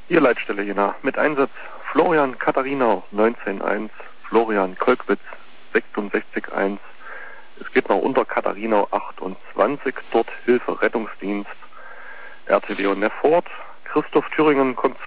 Hier Leitstelle Jena mit Einsatz Florian Katharinau 19.1, Florian Kolkwitz 66.1. Es geht noch unter Katharinau 28, dort Hilfe Rettungsdienst, RTW und Neffort. Christoph Thüringen kommt